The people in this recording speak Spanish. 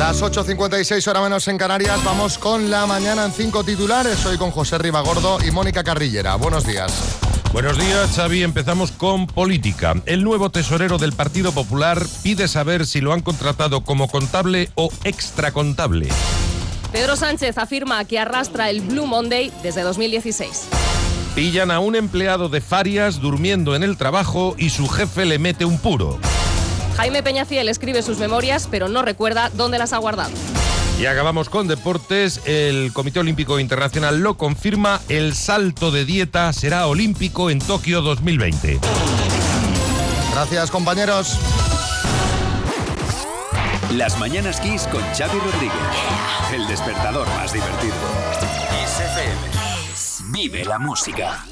Las 8:56, hora menos en Canarias. Vamos con la mañana en 5 titulares. Hoy con José Ribagordo y Mónica Carrillera. Buenos días. Buenos días, Xavi. Empezamos con política. El nuevo tesorero del Partido Popular pide saber si lo han contratado como contable o extracontable. Pedro Sánchez afirma que arrastra el Blue Monday desde 2016. Pillan a un empleado de Farias durmiendo en el trabajo y su jefe le mete un puro. Jaime Peñafiel escribe sus memorias, pero no recuerda dónde las ha guardado. Y acabamos con deportes. El Comité Olímpico Internacional lo confirma. El salto de dieta será olímpico en Tokio 2020. Gracias, compañeros. Las Mañanas Kiss con Xavi Rodríguez. El despertador más divertido. Kiss FM. Vive la música.